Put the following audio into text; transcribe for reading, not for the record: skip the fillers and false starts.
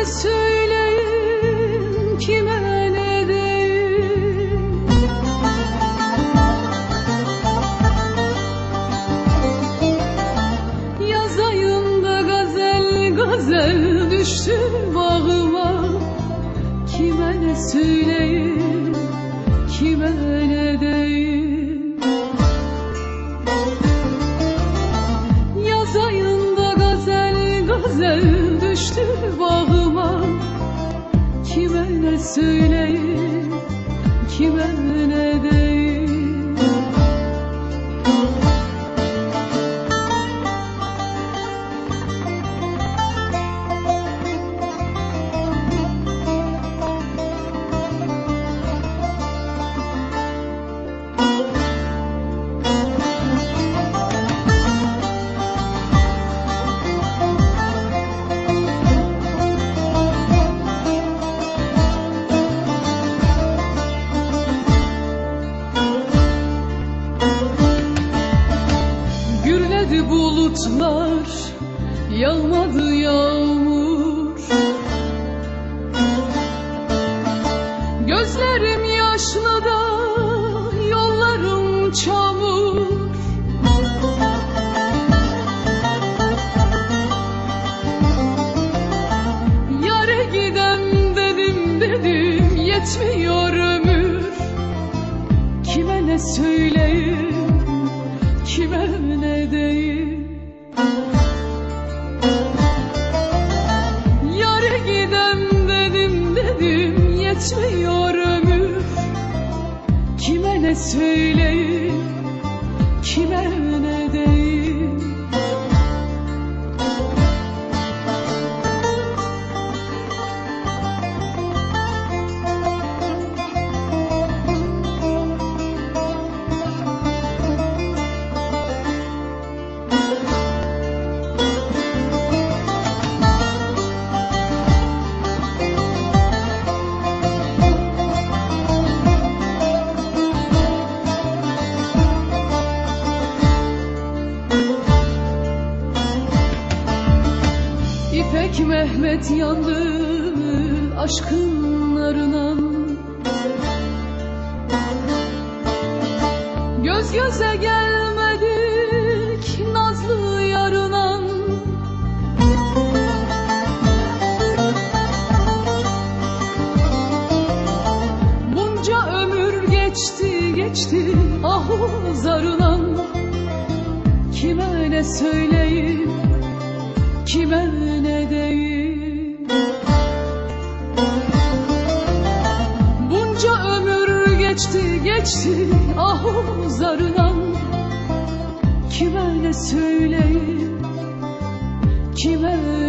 söyleyeyim, kime ne diyeyim? Yazayım da gazel gazel düştü bağıma, kime ne söyleyeyim, kime ne diyeyim? Yazayım da gazel gazel düştü bağıma, kime ne söyleyeyim, kime ne diyeyim? Gürledi bulutlar, yağmadı yağmur. Gözlerim yaşlı da yollarım çamur. Yare gidem dedim yetmiyor ömür. Kime ne söyleyeyim, kime ne diyeyim? Yare gidem dedim yetmiyor ömür. Kime ne söyleyeyim, kime ne diyeyim? İpek Mehmet yandı aşkın narına, göz göze gelmedik nazlı yarına. Bunca ömür geçti ahu zarına. Kime ne söyleyeyim, kime ne diyeyim? Bunca ömür geçti ahu zarına. Kime ne söyleyeyim, kime